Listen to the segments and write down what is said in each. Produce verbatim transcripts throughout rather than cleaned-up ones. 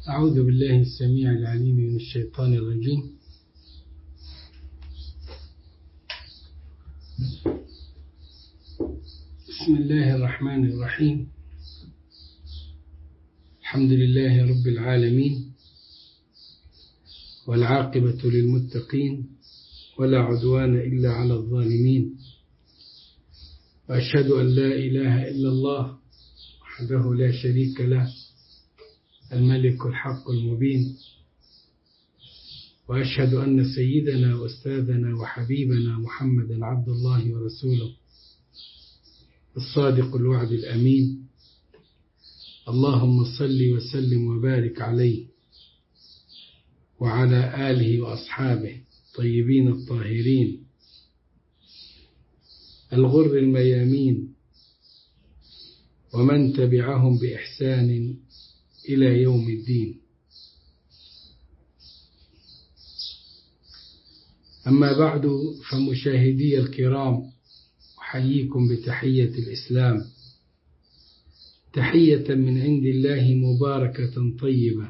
أعوذ بالله السميع العليم من الشيطان الرجيم. بسم الله الرحمن الرحيم. الحمد لله رب العالمين، والعاقبة للمتقين، ولا عدوان إلا على الظالمين، وأشهد أن لا إله إلا الله وحده لا شريك له الملك الحق المبين، وأشهد أن سيدنا وأستاذنا وحبيبنا محمدا عبد الله ورسوله الصادق الوعد الأمين. اللهم صل وسلم وبارك عليه وعلى آله وأصحابه الطيبين الطاهرين الغر الميامين، ومن تبعهم بإحسان إلى يوم الدين. أما بعد، فمشاهدي الكرام، أحييكم بتحية الإسلام، تحية من عند الله مباركة طيبة،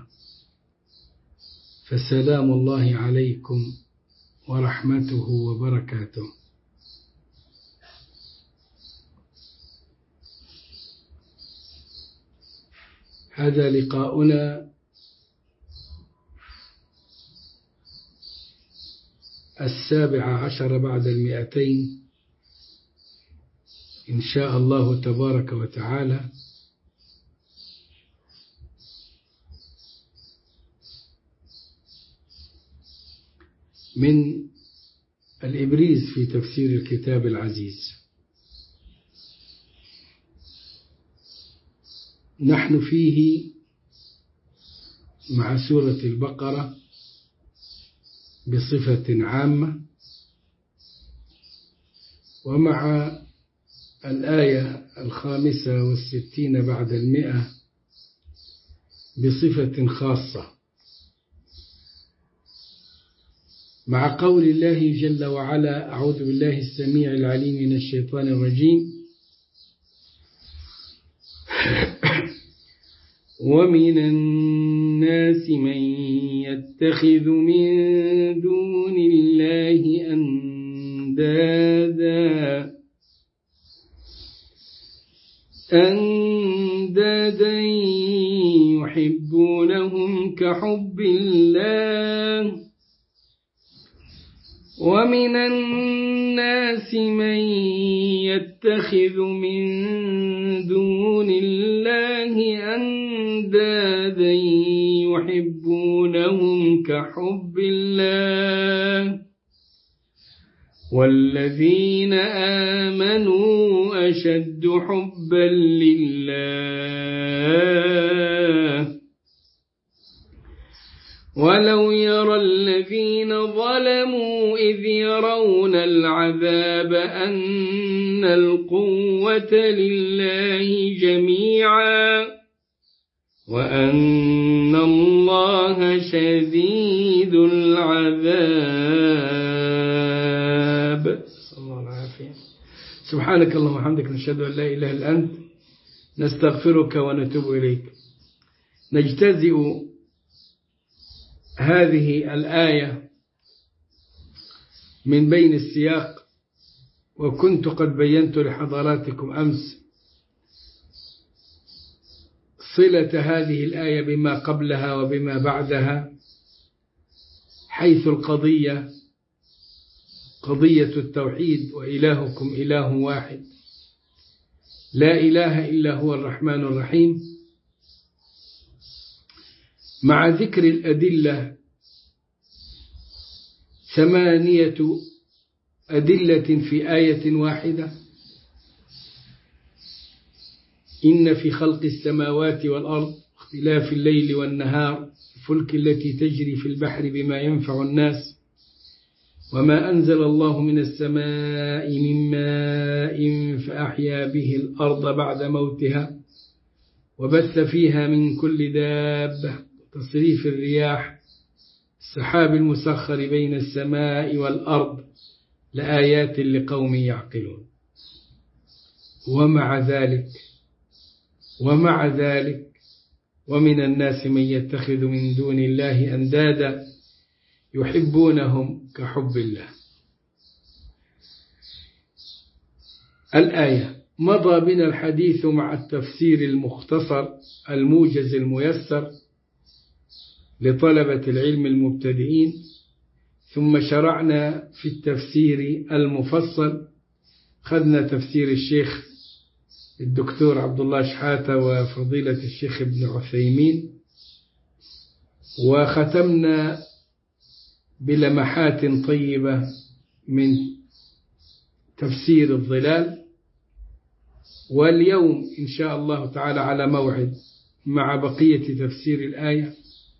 فسلام الله عليكم ورحمته وبركاته. هذا لقاؤنا السابع عشر بعد المئتين إن شاء الله تبارك وتعالى، من الإبريز في تفسير الكتاب العزيز. نحن فيه مع سورة البقرة بصفة عامة، ومع الآية الخامسة والستين بعد المئة بصفة خاصة، مع قول الله جل وعلا: أعوذ بالله السميع العليم من الشيطان الرجيم: ومن الناس من يتخذ من دون الله أندادا أندادا يحبونهم كحب الله، ومن الناس من يتخذ من دون الله أندادا يحبونهم كحب الله، والذين آمنوا أشد حبا لله. ولو يرى الذين ظلموا إذ يرون العذاب أن القوة لله جميعا وأن الله شديد العذاب. صلى الله العافية. سبحانك اللهم وبحمدك، نشهد أن لا إله إلا أنت، نستغفرك ونتوب إليك. نجتزئ هذه الآية من بين السياق، وكنت قد بينت لحضراتكم أمس صلة هذه الآية بما قبلها وبما بعدها، حيث القضية قضية التوحيد، وإلهكم إله واحد لا إله إلا هو الرحمن الرحيم، مع ذكر الأدلة، ثمانية أدلة في آية واحدة: إن في خلق السماوات والأرض واختلاف الليل والنهار الفلك التي تجري في البحر بما ينفع الناس وما أنزل الله من السماء من ماء فأحيا به الأرض بعد موتها وبث فيها من كل دابة تصريف الرياح السحاب المسخر بين السماء والأرض لآيات لقوم يعقلون. ومع ذلك ومع ذلك ومن الناس من يتخذ من دون الله أندادا يحبونهم كحب الله. الآية. مضى بنا الحديث مع التفسير المختصر الموجز الميسر لطلبة العلم المبتدئين، ثم شرعنا في التفسير المفصل. خذنا تفسير الشيخ الدكتور عبد الله شحاتة وفضيلة الشيخ ابن عثيمين، وختمنا بلمحات طيبة من تفسير الظلال. واليوم إن شاء الله تعالى على موعد مع بقية تفسير الآية،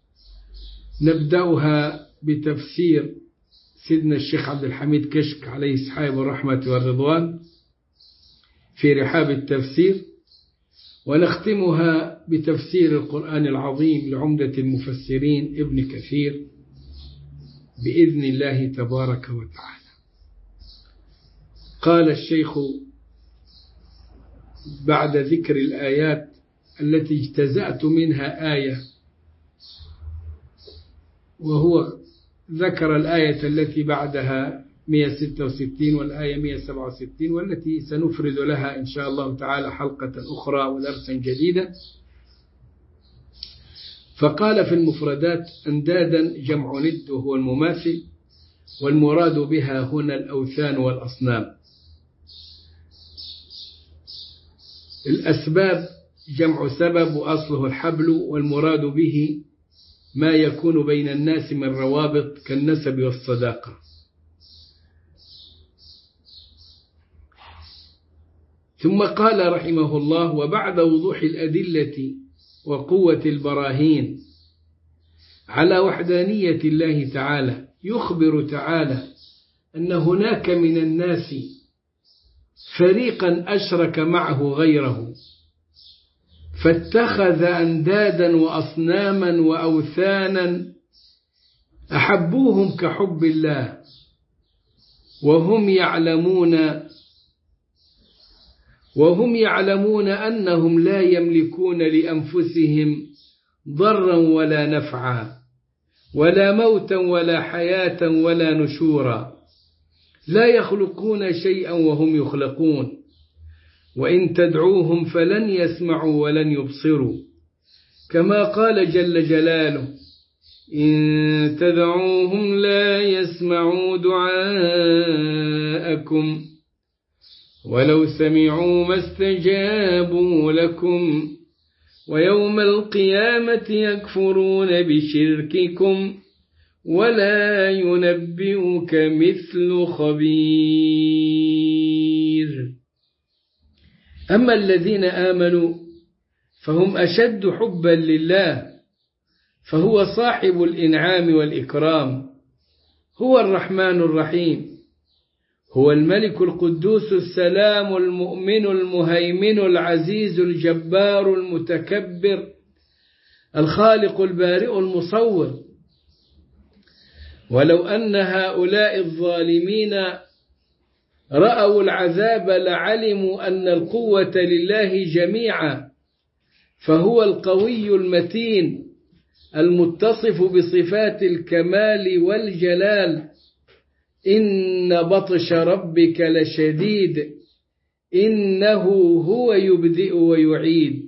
نبدأها بتفسير سيدنا الشيخ عبد الحميد كشك عليه السحاب والرحمة والرضوان في رحاب التفسير، ونختمها بتفسير القرآن العظيم لعمدة المفسرين ابن كثير بإذن الله تبارك وتعالى. قال الشيخ بعد ذكر الآيات التي اجتزأت منها آية، وهو ذكر الآية التي بعدها مئة وستة وستين والآية مئة وسبعة وستين، والتي سنفرد لها إن شاء الله تعالى حلقة أخرى ودرسا جديدا. فقال في المفردات: أندادا جمع ند وهو المماثل، والمراد بها هنا الأوثان والأصنام. الأسباب جمع سبب وأصله الحبل، والمراد به ما يكون بين الناس من روابط كالنسب والصداقة. ثم قال رحمه الله: وبعد وضوح الأدلة وقوة البراهين على وحدانية الله تعالى، يخبر تعالى أن هناك من الناس فريقا أشرك معه غيره، فاتخذ أندادا وأصناما وأوثانا أحبوهم كحب الله، وهم يعلمون وهم يعلمون أنهم لا يملكون لأنفسهم ضرا ولا نفعا، ولا موتا ولا حياة ولا نشورا، لا يخلقون شيئا وهم يخلقون، وإن تدعوهم فلن يسمعوا ولن يبصروا، كما قال جل جلاله: إن تدعوهم لا يسمعوا دعاءكم ولو سمعوا ما استجابوا لكم، ويوم القيامة يكفرون بشرككم، ولا ينبئك مثل خبير. أما الذين آمنوا فهم أشد حبا لله، فهو صاحب الإنعام والإكرام، هو الرحمن الرحيم، هو الملك القدوس السلام المؤمن المهيمن العزيز الجبار المتكبر الخالق البارئ المصور. ولو أن هؤلاء الظالمين رأوا العذاب لعلموا أن القوة لله جميعا، فهو القوي المتين المتصف بصفات الكمال والجلال. إن بطش ربك لشديد إنه هو يبدئ ويعيد.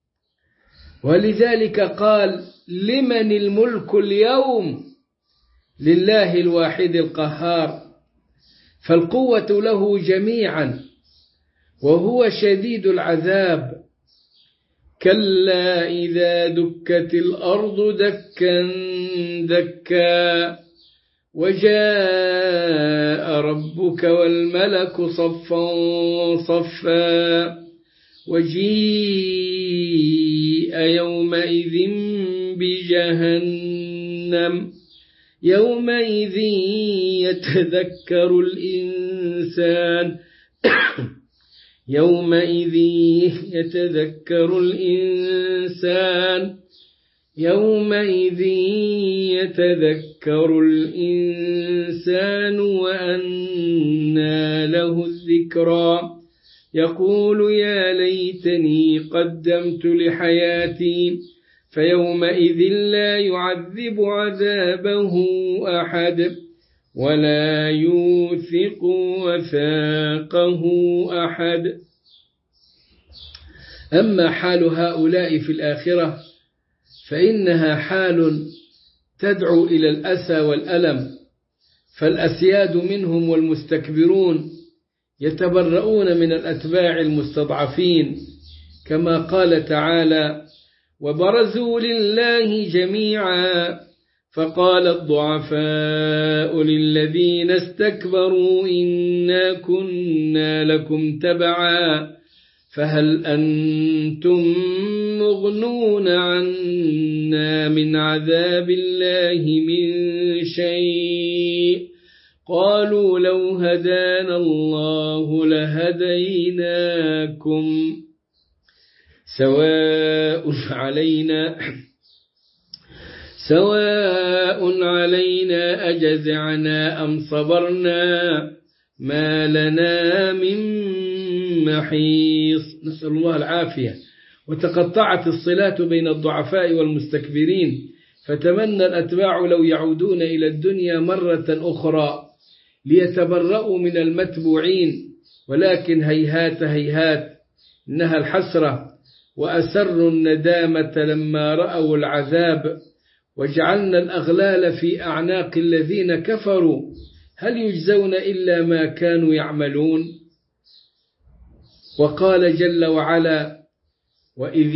ولذلك قال: لمن الملك اليوم؟ لله الواحد القهار. فالقوة له جميعا، وهو شديد العذاب. كلا إذا دكت الأرض دكا دكا وجاء ربك والملك صفا صفا وجيء يومئذ بجهنم يومئذ يتذكر الإنسان يومئذ يتذكر الإنسان يومئذ يتذكر الإنسان وأنى له الذكرى يقول يا ليتني قدمت لحياتي فيومئذ لا يعذب عذابه أحد ولا يوثق وثاقه أحد. أما حال هؤلاء في الآخرة فإنها حال تدعو إلى الأسى والألم، فالأسياد منهم والمستكبرون يتبرؤون من الأتباع المستضعفين، كما قال تعالى: وبرزوا لله جميعا فقال الضعفاء للذين استكبروا إنا كنا لكم تبعا فهل أنتم مغنون عنا من عذاب الله من شيء قالوا لو هدانا الله لهديناكم سواء علينا سواء علينا أجزعنا أم صبرنا ما لنا من محيص. نسأل الله العافية. وتقطعت الصلات بين الضعفاء والمستكبرين، فتمنى الأتباع لو يعودون إلى الدنيا مرة أخرى ليتبرؤوا من المتبوعين، ولكن هيهات هيهات، إنها الحسرة وأسروا الندامة لما رأوا العذاب، وجعلنا الأغلال في أعناق الذين كفروا هل يجزون إلا ما كانوا يعملون. وقال جل وعلا: وإذ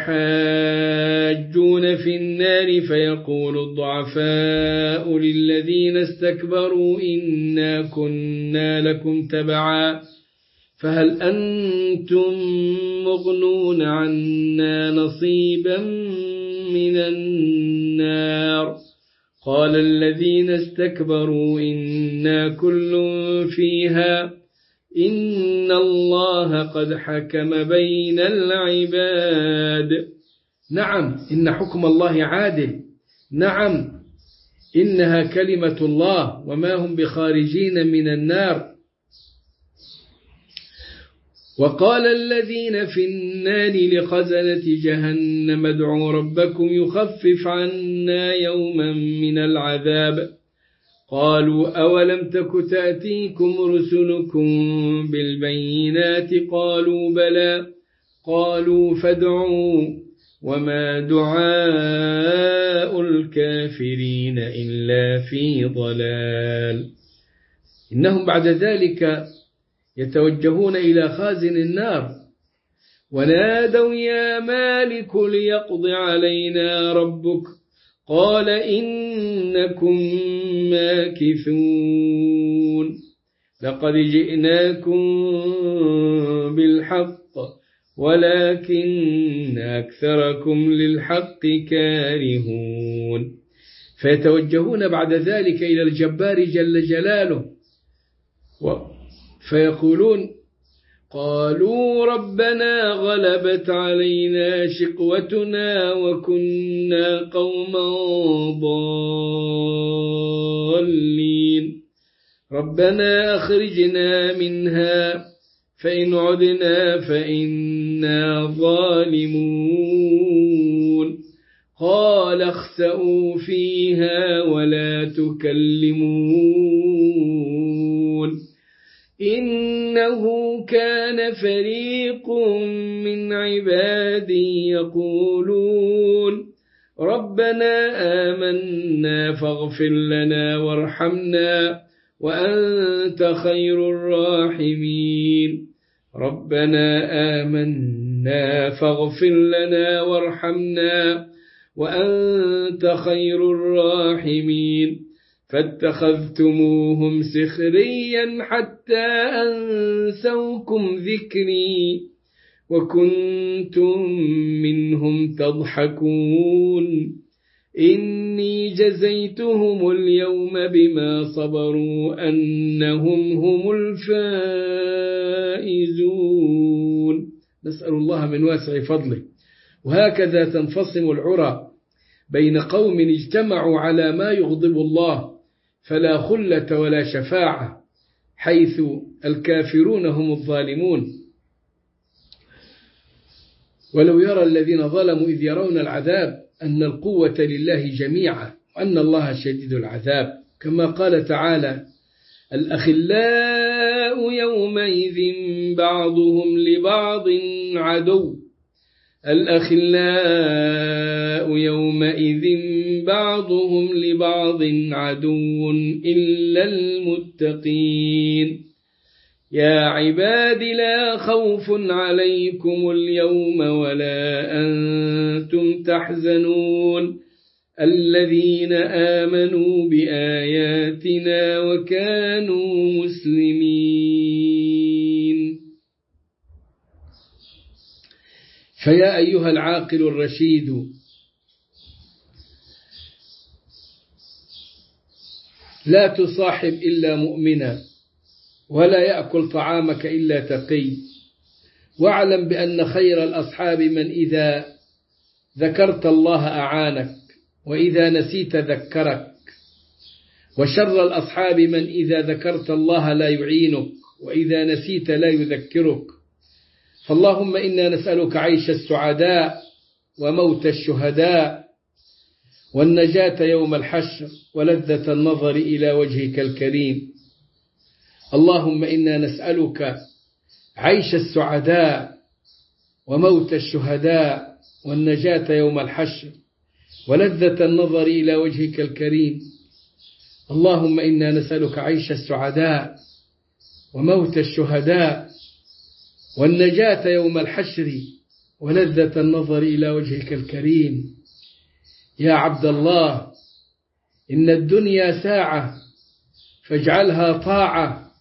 يتحاجون في النار فيقول الضعفاء للذين استكبروا إنا كنا لكم تبعا فهل أنتم مغنون عنا نصيبا من النار قال الذين استكبروا إنا كل فيها إن الله قد حكم بين العباد. نعم، إن حكم الله عادل، نعم إنها كلمة الله وما هم بخارجين من النار. وقال الذين في النار لخزنة جهنم ادعوا ربكم يخفف عنا يوما من العذاب قالوا أولم تك تأتيكم رسلكم بالبينات قالوا بلى قالوا فادعوا وما دعاء الكافرين إلا في ضلال. إنهم بعد ذلك يتوجهون إلى خازن النار ونادوا يا مالك ليقض علينا ربك قال إنكم ماكثون لقد جئناكم بالحق ولكن أكثركم للحق كارهون. فيتوجهون بعد ذلك إلى الجبار جل جلاله فيقولون قالوا ربنا غلبت علينا شقوتنا وكنا قوما ضالين ربنا أخرجنا منها فإن عدنا فإنا ظالمون قال اخسئوا فيها ولا تكلمون إنه كان فريق من عبادي يقولون ربنا آمنا فاغفر لنا وارحمنا وأنت خير الراحمين ربنا آمنا فاغفر لنا وارحمنا وأنت خير الراحمين فاتخذتموهم سخريا حتى أنسوكم ذكري وكنتم منهم تضحكون إني جزيتهم اليوم بما صبروا أنهم هم الفائزون. نسأل الله من واسع فضله. وهكذا تنفصم العرى بين قوم اجتمعوا على ما يغضب الله فلا خلة ولا شفاعة، حيث الكافرون هم الظالمون. ولو يرى الذين ظلموا إذ يرون العذاب أن القوة لله جميعا وأن الله شديد العذاب، كما قال تعالى: الأخلاء يومئذ بعضهم لبعض عدو الأخلاء يومئذ بعضهم لبعض عدو إلا المتقين يا عباد لا خوف عليكم اليوم ولا أنتم تحزنون الذين آمنوا بآياتنا وكانوا مسلمين. فيا أيها العاقل الرشيد، لا تصاحب إلا مؤمنا، ولا يأكل طعامك إلا تقي، واعلم بأن خير الأصحاب من إذا ذكرت الله أعانك، وإذا نسيت ذكرك، وشر الأصحاب من إذا ذكرت الله لا يعينك، وإذا نسيت لا يذكرك. فاللهم إنا نسألك عيش السعداء وموت الشهداء والنجاة يوم الحشر ولذة النظر إلى وجهك الكريم. اللهم إنا نسألك عيش السعداء وموت الشهداء والنجاة يوم الحشر ولذة النظر إلى وجهك الكريم. اللهم إنا نسألك عيش السعداء وموت الشهداء والنجاة يوم الحشر ولذة النظر إلى وجهك الكريم. يا عبد الله، إن الدنيا ساعة فاجعلها طاعة،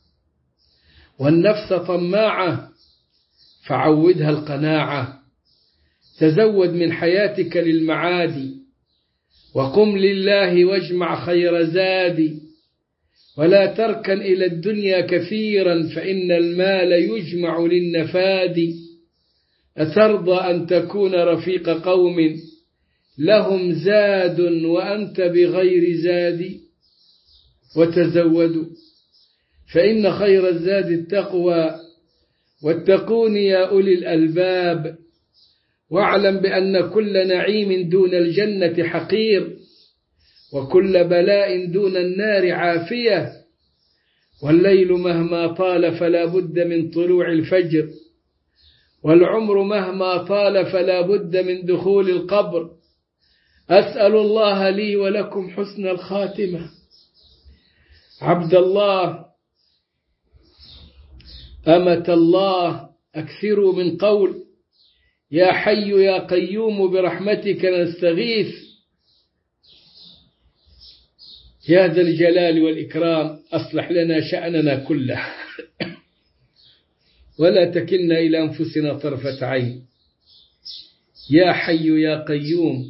والنفس طماعة فعودها القناعة. تزود من حياتك للمعاد، وقم لله واجمع خير زاد، ولا تركن إلى الدنيا كثيرا فإن المال يجمع للنفاد. أترضى أن تكون رفيق قوم لهم زاد وأنت بغير زاد؟ وتزودوا فإن خير الزاد التقوى، واتقون يا أولي الألباب. واعلم بأن كل نعيم دون الجنة حقير، وكل بلاء دون النار عافية. والليل مهما طال فلا بد من طلوع الفجر، والعمر مهما طال فلا بد من دخول القبر. أسأل الله لي ولكم حسن الخاتمة. عبد الله، أمة الله، أكثروا من قول يا حي يا قيوم برحمتك نستغيث. يا ذا الجلال والإكرام أصلح لنا شأننا كله، ولا تكلنا إلى أنفسنا طرفة عين. يا حي يا قيوم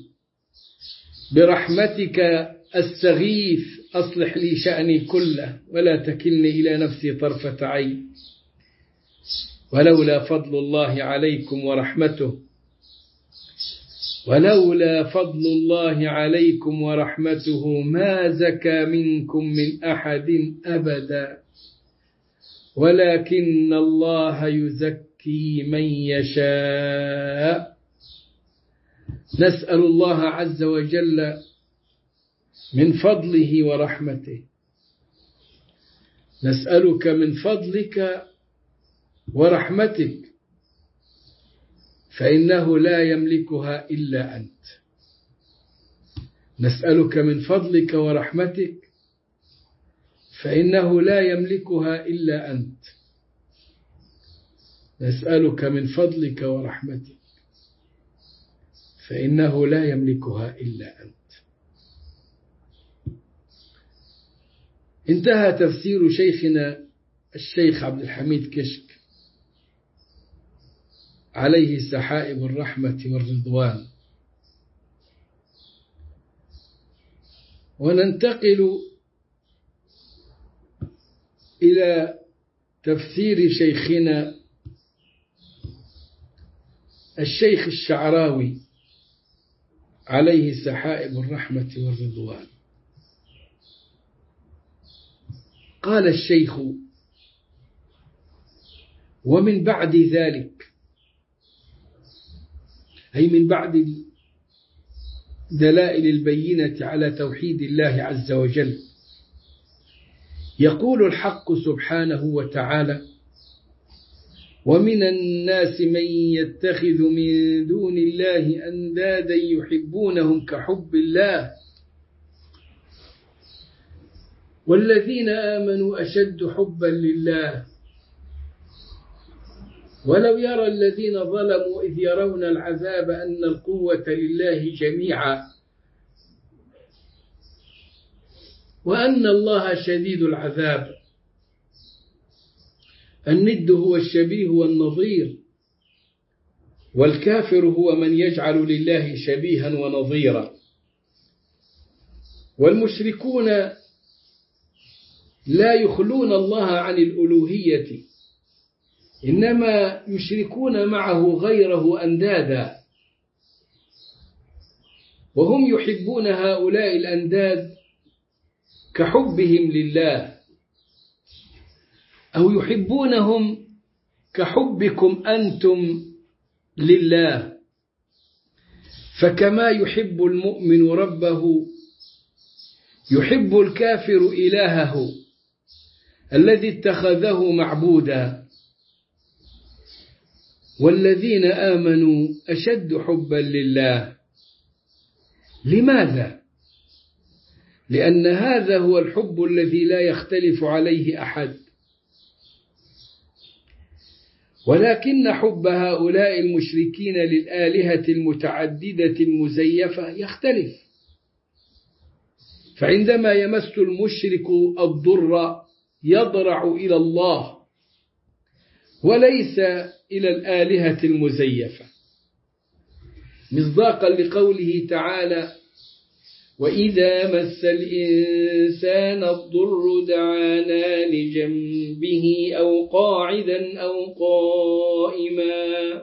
برحمتك أستغيث، أصلح لي شأني كله ولا تكلني إلى نفسي طرفة عين. ولولا فضل الله عليكم ورحمته ولولا فضل الله عليكم ورحمته ما زكى منكم من أحد أبدا، ولكن الله يزكي من يشاء. نسأل الله عز وجل من فضله ورحمته، نسألك من فضلك ورحمتك، فإنه لا يملكها إلا أنت. نسألك من فضلك ورحمتك، فإنه لا يملكها إلا أنت. نسألك من فضلك ورحمتك، فإنه لا يملكها إلا أنت. انتهى تفسير شيخنا الشيخ عبد الحميد كشك عليه سحائب الرحمة والرضوان. وننتقل إلى تفسير شيخنا الشيخ الشعراوي عليه سحائب الرحمة والرضوان. قال الشيخ: ومن بعد ذلك أي من بعد دلائل البينة على توحيد الله عز وجل. يقول الحق سبحانه وتعالى: ومن الناس من يتخذ من دون الله أندادا يحبونهم كحب الله والذين آمنوا أشد حبا لله ولو يرى الذين ظلموا إذ يرون العذاب أن القوة لله جميعا وأن الله شديد العذاب. الند هو الشبيه والنظير، والكافر هو من يجعل لله شبيها ونظيرا. والمشركون لا يخلون الله عن الألوهية، إنما يشركون معه غيره أندادا، وهم يحبون هؤلاء الأنداد كحبهم لله، أو يحبونهم كحبكم أنتم لله. فكما يحب المؤمن ربه يحب الكافر إلهه الذي اتخذه معبودا. والذين آمنوا أشد حبا لله. لماذا؟ لأن هذا هو الحب الذي لا يختلف عليه أحد، ولكن حب هؤلاء المشركين للآلهة المتعددة المزيفة يختلف. فعندما يمس المشرك الضر يضرع إلى الله وليس إلى الآلهة المزيفة، مصداقا لقوله تعالى: وإذا مس الإنسان الضر دعانا لجنبه أو قاعدا أو قائما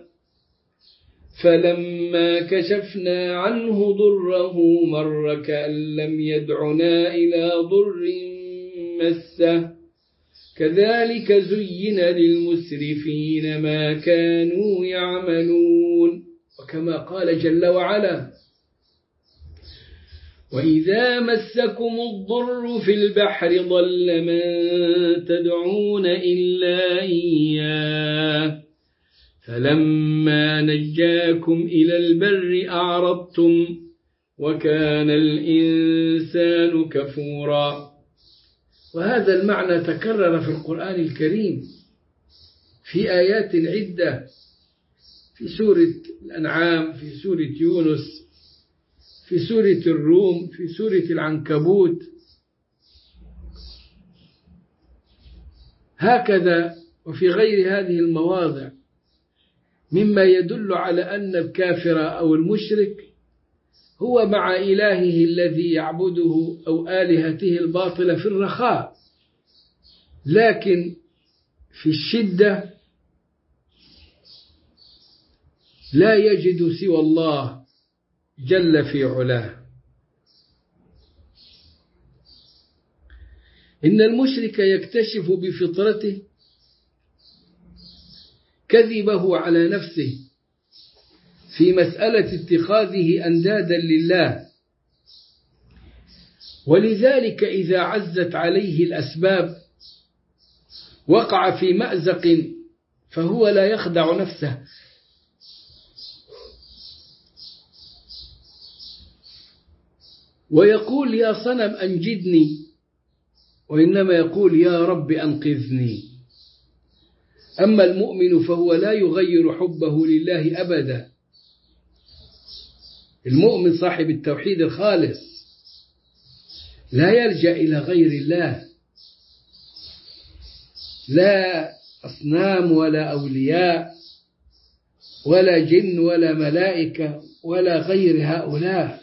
فلما كشفنا عنه ضره مر كأن لم يدعنا إلى ضر مسه كذلك زين للمسرفين ما كانوا يعملون. وكما قال جل وعلا: وإذا مسكم الضر في البحر ضل من تدعون إلا إياه فلما نجاكم إلى البر أعرضتم وكان الإنسان كفورا. وهذا المعنى تكرر في القرآن الكريم في آيات عدة، في سورة الأنعام، في سورة يونس، في سورة الروم، في سورة العنكبوت. هكذا وفي غير هذه المواضع مما يدل على أن الكافر أو المشرك هو مع إلهه الذي يعبده أو آلهته الباطلة في الرخاء، لكن في الشدة لا يجد سوى الله جل في علاه. إن المشرك يكتشف بفطرته كذبه على نفسه في مسألة اتخاذه أندادا لله، ولذلك إذا عزت عليه الأسباب وقع في مأزق فهو لا يخدع نفسه، ويقول يا صنم أنجدني، وإنما يقول يا رب أنقذني. أما المؤمن فهو لا يغير حبه لله أبدا. المؤمن صاحب التوحيد الخالص لا يلجأ إلى غير الله، لا أصنام ولا أولياء ولا جن ولا ملائكة ولا غير هؤلاء.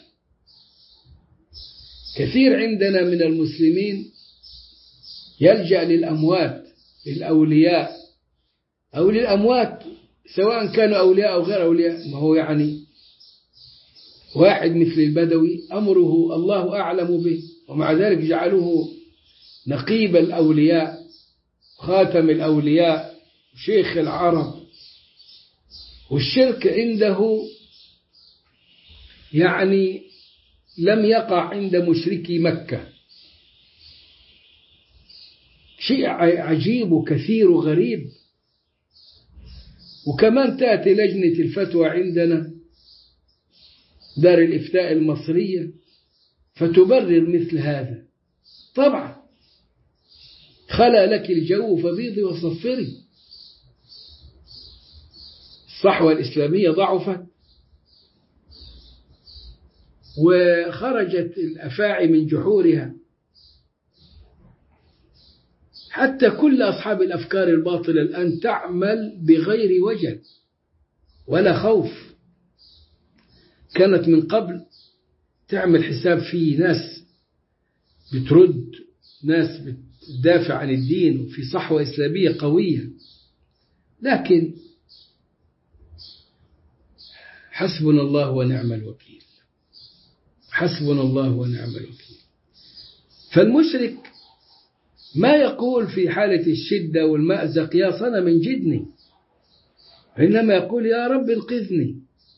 كثير عندنا من المسلمين يلجأ للأموات، للأولياء أو للأموات سواء كانوا أولياء أو غير أولياء. ما هو يعني واحد مثل البدوي أمره الله أعلم به، ومع ذلك جعلوه نقيب الأولياء، خاتم الأولياء، شيخ العرب. والشرك عنده يعني لم يقع عند مشركي مكة شيء عجيب وكثير وغريب. وكمان تأتي لجنة الفتوى عندنا دار الإفتاء المصرية فتبرر مثل هذا. طبعا خلى لك الجو فبيضي وصفري. الصحوة الإسلامية ضعفت وخرجت الأفاعي من جحورها، حتى كل أصحاب الأفكار الباطلة الآن تعمل بغير وجل ولا خوف. كانت من قبل تعمل حساب في ناس بترد، ناس بتدافع عن الدين، وفي صحوة إسلامية قوية. لكن حسبنا الله ونعم الوكيل، حسبنا الله ونعم الوكيل. فالمشرك ما يقول في حالة الشدة والمأزق يا صنم انجدني، إنما يقول يا رب انقذني.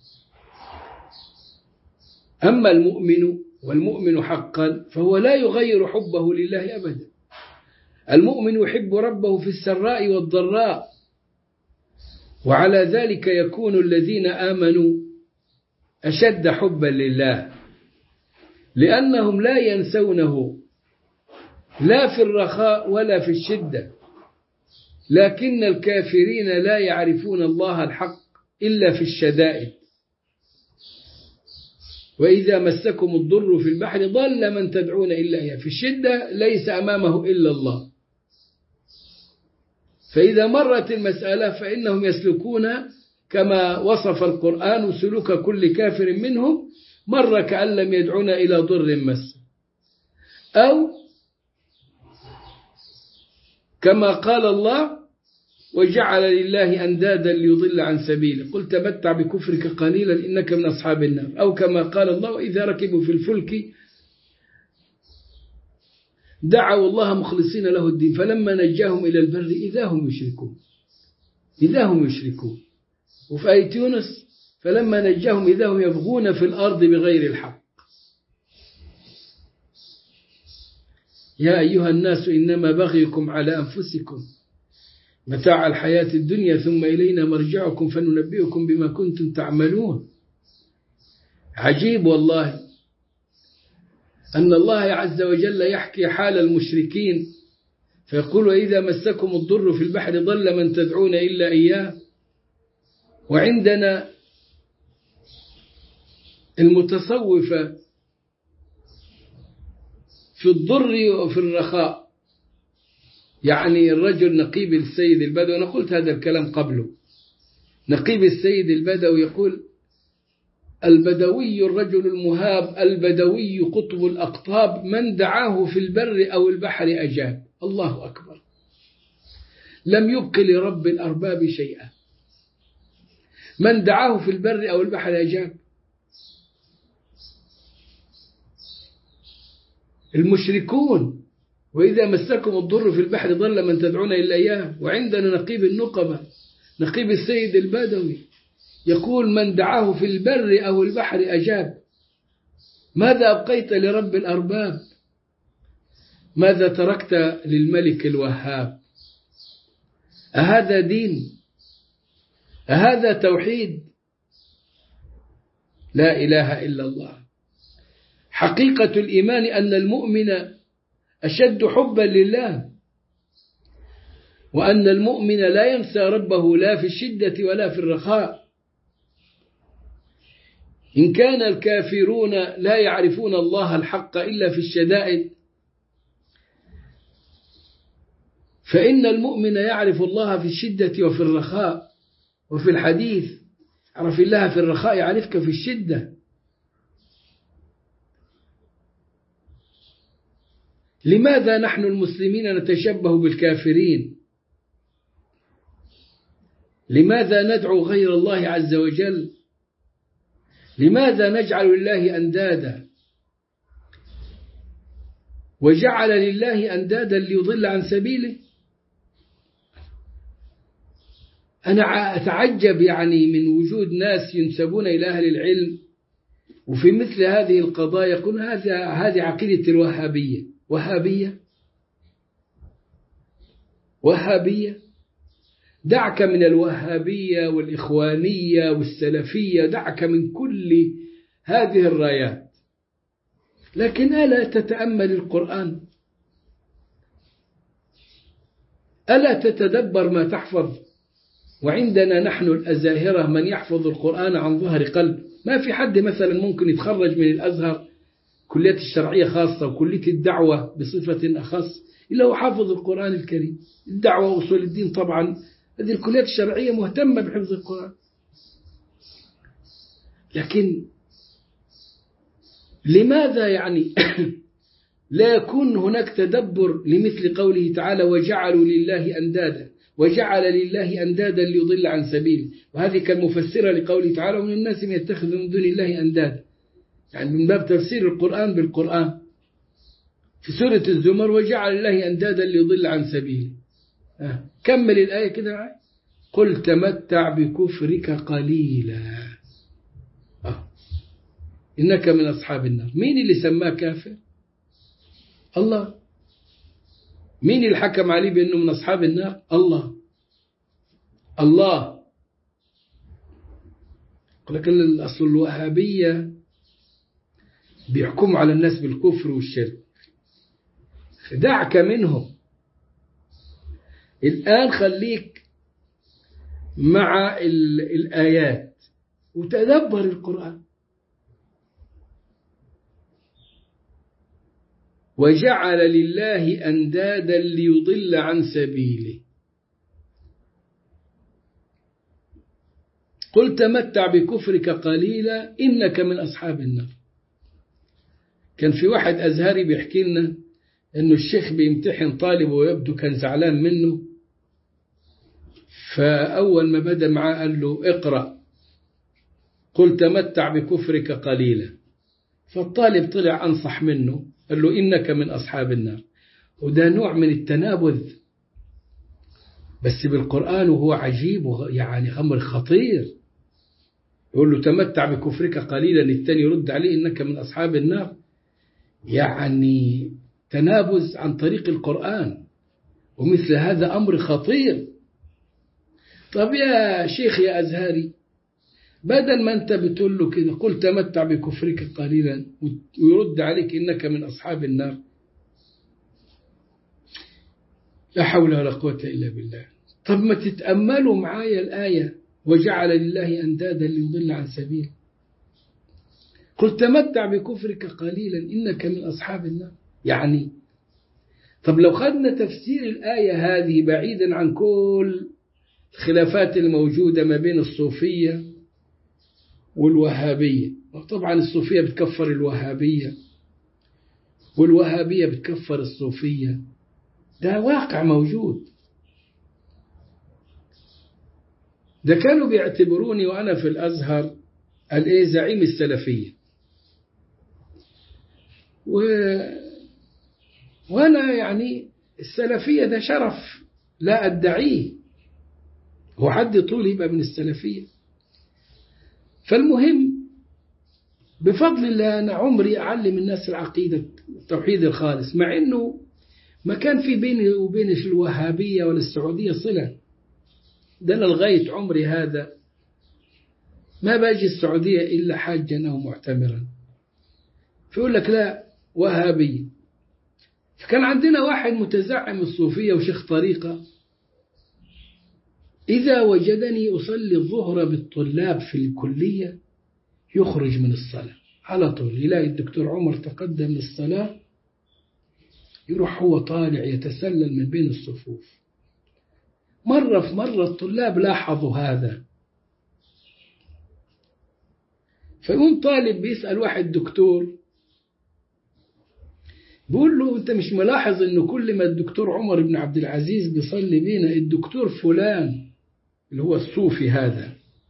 أما المؤمن والمؤمن حقا فهو لا يغير حبه لله أبدا. المؤمن يحب ربه في السراء والضراء، وعلى ذلك يكون الذين آمنوا أشد حبا لله، لأنهم لا ينسونه لا في الرخاء ولا في الشدة. لكن الكافرين لا يعرفون الله الحق إلا في الشدائد. وإذا مسكم الضر في البحر ضل من تدعون إلا إياه. في الشدة ليس أمامه إلا الله. فإذا مرت المسألة فإنهم يسلكون كما وصف القرآن سلوك كل كافر منهم، مر كأن لم يدعون إلى ضر مس، أو كما قال الله وجعل لله أندادا ليضل عن سبيله قل تمتع بكفرك قليلا إنك من أصحاب النار، أو كما قال الله وإذا ركبوا في الفلك دعوا الله مخلصين له الدين فلما نجاهم إلى البر إذا هم يشركون إذا هم يشركون. وفي آية يونس فلما نجاهم إذا هم يبغون في الأرض بغير الحق. يا أيها الناس إنما بغيكم على أنفسكم متاع الحياة الدنيا ثم إلينا مرجعكم فننبئكم بما كنتم تعملون. عجيب والله أن الله عز وجل يحكي حال المشركين فيقول وإذا مسكم الضر في البحر ضل من تدعون إلا إياه، وعندنا المتصوفة في الضر وفي الرخاء. يعني الرجل نقيب السيد البدوي، أنا قلت هذا الكلام قبله، نقيب السيد البدوي يقول البدوي الرجل المهاب البدوي قطب الأقطاب من دعاه في البر أو البحر أجاب. الله أكبر، لم يبق لرب الأرباب شيئا. من دعاه في البر أو البحر أجاب. المشركون وإذا مسكم الضر في البحر ضل من تدعون إلا إياه، وعندنا نقيب النقبة نقيب السيد البدوي يقول من دعاه في البر أو البحر أجاب. ماذا أبقيت لرب الأرباب؟ ماذا تركت للملك الوهاب؟ أهذا دين؟ أهذا توحيد؟ لا إله إلا الله. حقيقة الإيمان أن المؤمن أشد حبا لله، وأن المؤمن لا ينسى ربه لا في الشدة ولا في الرخاء. إن كان الكافرون لا يعرفون الله الحق إلا في الشدائد، فإن المؤمن يعرف الله في الشدة وفي الرخاء. وفي الحديث عرف الله في الرخاء يعرفك في الشدة. لماذا نحن المسلمين نتشبه بالكافرين؟ لماذا ندعو غير الله عز وجل؟ لماذا نجعل لله أندادا؟ وجعل لله أندادا ليضل عن سبيله. أنا أتعجب يعني من وجود ناس ينسبون إلى أهل العلم وفي مثل هذه القضايا يقول هذه هذه عقيدة الوهابية. وهابية وهابية دعك من الوهابية والإخوانية والسلفية، دعك من كل هذه الرايات، لكن ألا تتأمل القرآن؟ ألا تتدبر ما تحفظ؟ وعندنا نحن الأزاهرة من يحفظ القرآن عن ظهر قلب. ما في حد مثلا ممكن يتخرج من الأزهر كلية الشرعية خاصة وكلية الدعوة بصفة أخص إلا هو حافظ القرآن الكريم. الدعوة وأصول الدين طبعا هذه الكليات الشرعية مهتمة بحفظ القرآن، لكن لماذا يعني لا يكون هناك تدبر لمثل قوله تعالى وجعلوا لله أندادا، وجعل لله أندادا ليضل عن سبيله، وهذه كالمفسرة لقوله تعالى ومن الناس من يتخذ من دون الله أندادا، يعني من باب تفسير القرآن بالقرآن. في سورة الزمر وجعل لله أندادا ليضل عن سبيله. آه. كمل الآية كده معي. قل تمتع بكفرك قليلا آه. إنك من أصحاب النار. مين اللي سماه كافر؟ الله. مين اللي حكم عليه بأنه من أصحاب النار؟ الله. الله. لكن الأصل الوهابية بيحكموا على الناس بالكفر والشرك. دعك منهم. الآن خليك مع الآيات وتدبر القرآن. وجعل لله أندادا ليضل عن سبيله. قل تمتع بكفرك قليلا إنك من أصحاب النار. كان في واحد أزهري بيحكي لنا إنه الشيخ بيمتحن طالب ويبدو كان زعلان منه، فأول ما بدأ معاه قال له اقرأ قل تمتع بكفرك قليلا، فالطالب طلع أنصح منه قال له إنك من أصحاب النار. وده نوع من التنابذ بس بالقرآن، وهو عجيب يعني أمر خطير. يقول له تمتع بكفرك قليلا، الثاني يرد عليه إنك من أصحاب النار، يعني تنابذ عن طريق القرآن، ومثل هذا أمر خطير. طب يا شيخ يا أزهري، بدل ما أنت بتقول له كده قل تمتع بكفرك قليلا ويرد عليك إنك من أصحاب النار، لا حول ولا قوة إلا بالله. طب ما تتأملوا معايا الآية وجعل لله أندادا ليضل عن سبيله. قل تمتع بكفرك قليلا إنك من أصحاب النار. يعني طب لو خدنا تفسير الآية هذه بعيدا عن كل الخلافات الموجودة ما بين الصوفية والوهابية، وطبعا الصوفية بتكفر الوهابية والوهابية بتكفر الصوفية، ده واقع موجود. ده كانوا بيعتبروني وأنا في الأزهر الإيه زعيم السلفية، و... وأنا يعني السلفية ده شرف لا أدعيه، هو حد طول يبقى من السلفية. فالمهم بفضل الله أنا عمري أعلم الناس العقيدة التوحيد الخالص، مع أنه ما كان في بيني وبين الوهابية ولا السعودية صلة. ده أنا لغاية عمري هذا ما باجي السعودية إلا حاجا أو معتمرا، فيقول لك لا وهابي. فكان عندنا واحد متزعم الصوفية وشيخ طريقة، إذا وجدني أصلي الظهر بالطلاب في الكلية يخرج من الصلاة على طول، يلاقي الدكتور عمر تقدم للصلاة يروح هو طالع يتسلل من بين الصفوف. مرة في مرة الطلاب لاحظوا هذا، فيقوم طالب بيسأل واحد دكتور بيقول له أنت مش ملاحظ إنه كل ما الدكتور عمر بن عبد العزيز بيصلي بينا الدكتور فلان اللي هو الصوفي هذا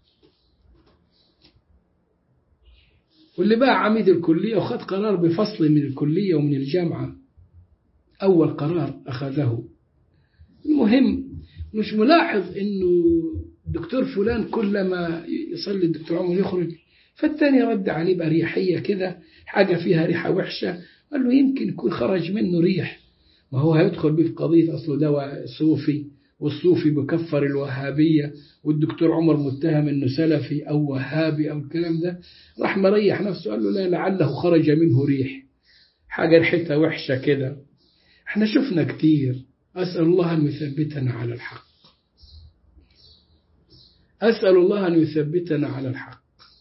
واللي بقى عميد الكلية وخد قرار بفصل من الكلية ومن الجامعة، أول قرار أخذه. المهم مش ملاحظ إنه الدكتور فلان كلما يصلي الدكتور عمر يخرج، فالتاني رد عليه بأريحية كده، حاجة فيها ريحة وحشة، قال له يمكن يكون خرج منه ريح، ما هو هيدخل بيه في قضية أصله دواء صوفي، والصوفي بكفر الوهابية، والدكتور عمر متهم إنه سلفي أو وهابي أو الكلام ده. راح مريح نفسه قال له لا، لعله خرج منه ريح، حاجة ريحتها وحشة كده. احنا شفنا كتير. أسأل الله أن يثبتنا على الحق، أسأل الله أن يثبتنا على الحق.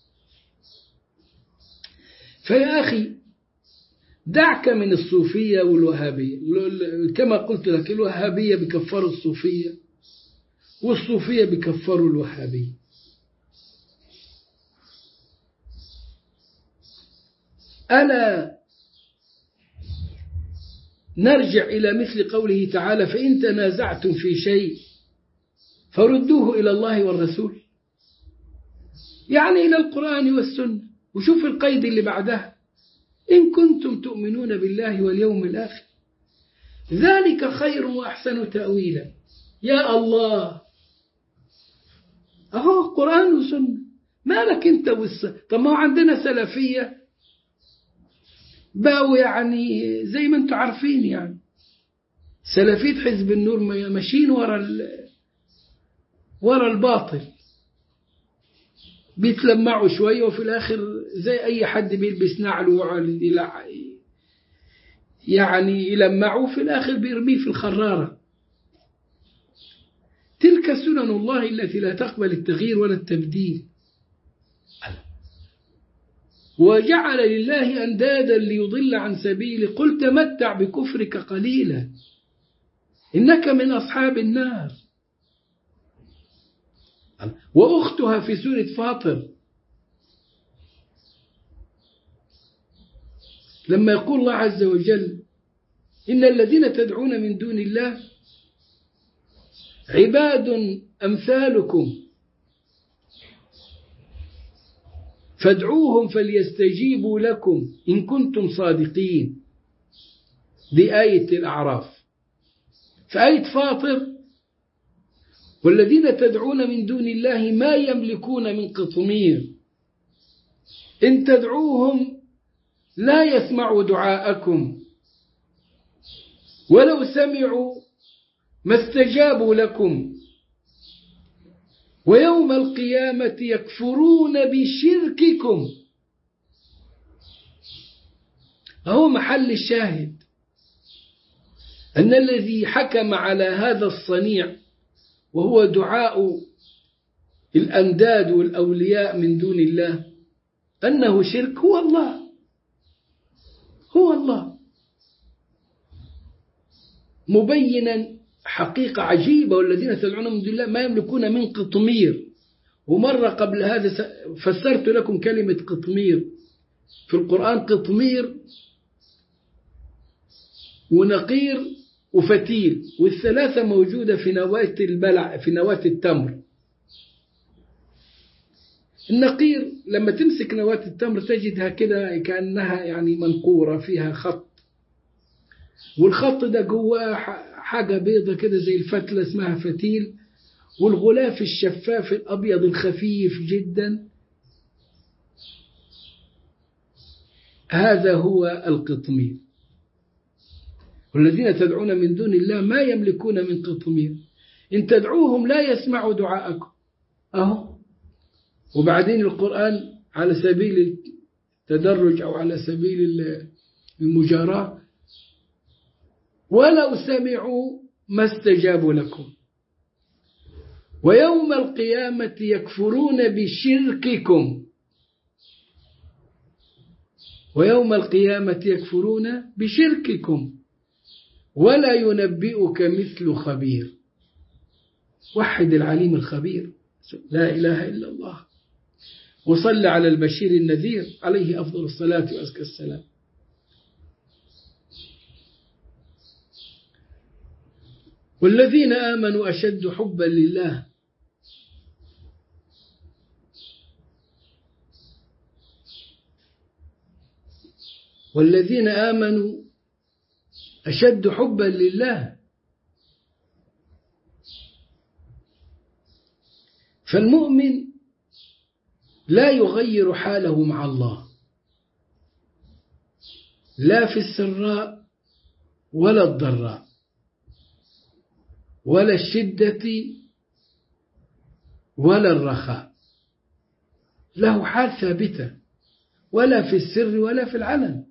فيا أخي دعك من الصوفية والوهابية، كما قلت لك الوهابية بكفروا الصوفية، والصوفية بكفروا الوهابية. ألا نرجع إلى مثل قوله تعالى فإن تنازعتم في شيء فردوه إلى الله والرسول، يعني إلى القرآن والسنة. وشوف القيد اللي بعدها إن كنتم تؤمنون بالله واليوم الآخر ذلك خير وأحسن تأويلا. يا الله، أهو قرآن وسنة، مالك أنت والس... طب ما هو عندنا سلفية بقوا يعني زي ما أنتم عارفين، يعني سلفية حزب النور ماشيين ورا ال... ورا الباطل، بيتلمعوا شوية وفي الآخر زي أي حد بيلبس نعل وعلى يعني يلمعوا، في الآخر بيرميه في الخرارة. تلك سنن الله التي لا تقبل التغيير ولا التبديل. وجعل لله أندادا ليضل عن سبيله قل تمتع بكفرك قليلا إنك من أصحاب النار. وأختها في سورة فاطر لما يقول الله عز وجل إن الذين تدعون من دون الله عباد أمثالكم فادعوهم فليستجيبوا لكم إن كنتم صادقين. دي آية الأعراف. في آية فاطر والذين تدعون من دون الله ما يملكون من قطمير إن تدعوهم لا يسمعوا دعاءكم ولو سمعوا ما استجابوا لكم ويوم القيامة يكفرون بشرككم. هو محل الشاهد أن الذي حكم على هذا الصنيع وهو دعاء الأنداد والأولياء من دون الله أنه شرك هو الله، هو الله، مبينا حقيقة عجيبة والذين تدعون من دون الله ما يملكون من قطمير. ومرة قبل هذا فسرت لكم كلمة قطمير في القرآن، قطمير ونقير وفتيل، والثلاثة موجودة في نواة البلع، في نواة التمر. النقير لما تمسك نواة التمر تجدها كده كأنها يعني منقورة فيها خط، والخط ده جواه حاجة بيضة كده زي الفتلة اسمها فتيل، والغلاف الشفاف الأبيض الخفيف جدا هذا هو القطمير. والذين تدعون من دون الله ما يملكون من قطمير إن تدعوهم لا يسمعوا دعاءكم. أهو. وبعدين القرآن على سبيل التدرج أو على سبيل المجاراة ولو سمعوا ما استجابوا لكم ويوم القيامة يكفرون بشرككم ويوم القيامة يكفرون بشرككم ولا ينبئك مثل خبير. وحد العليم الخبير، لا إله إلا الله. وصل على البشير النذير عليه أفضل الصلاة وأزكى السلام. والذين آمنوا أشد حبا لله والذين آمنوا أشد حبا لله. فالمؤمن لا يغير حاله مع الله، لا في السراء ولا الضراء ولا الشدة ولا الرخاء، له حال ثابتة، ولا في السر ولا في العلن.